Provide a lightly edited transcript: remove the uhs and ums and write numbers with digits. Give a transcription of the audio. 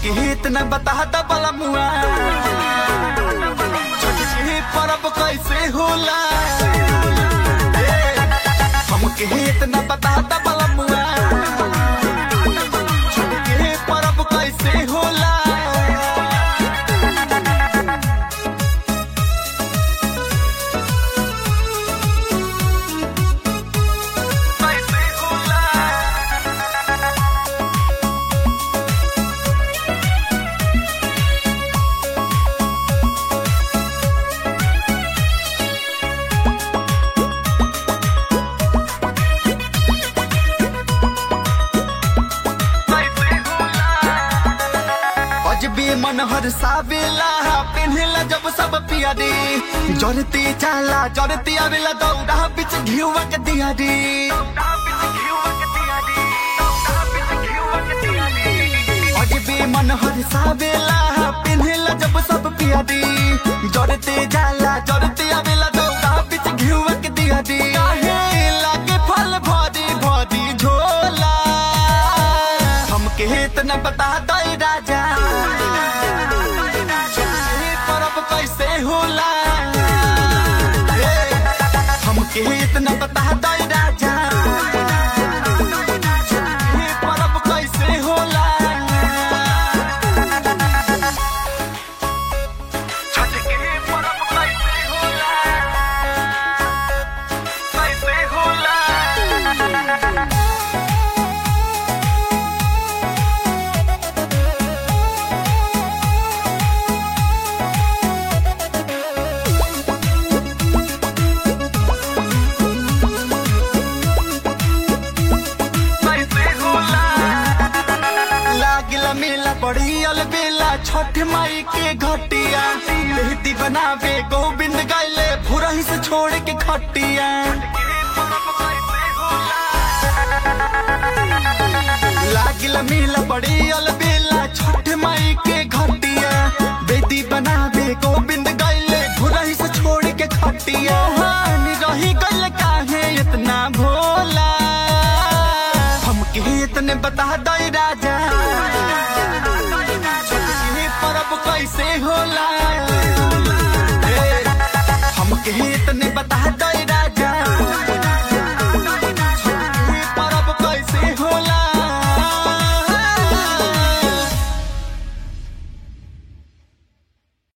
हमके इतना बता दा बला मुआ छठी पर्व कैसे होला हमके इतना बता दा बला मुआ छठी पर्व कैसे होला मन हर सावेला पिन्हला जब सब पियारी जरती चाला जरती आवेला दौड़ा बिच घिउवा के दियारी अजबे मन हर सावेला पिन्हला जब सब पियारी जरती जाला जरती आवेला दौड़ा बिच घिउवा के दियारी काहे लागे फल भरी भरी झोला हमके इतना बता दई राजा कैसे होला हमके इतना बता दई राजा ये पर्व कैसे होला छठ के पर्व कैसे होला कैसे होला मेला बड़ी अलबेला छठ माई के घटिया बेटी बनावे गोविंद गायले फुरही से छोड़ के खटिया लागिल मेला बड़ी अलबेला छठ माई के घटिया बेटी बनावे गोविंद गायले फुरही से छोड़ के खटिया रही गल काहे इतना भोला हमके इतने बता दई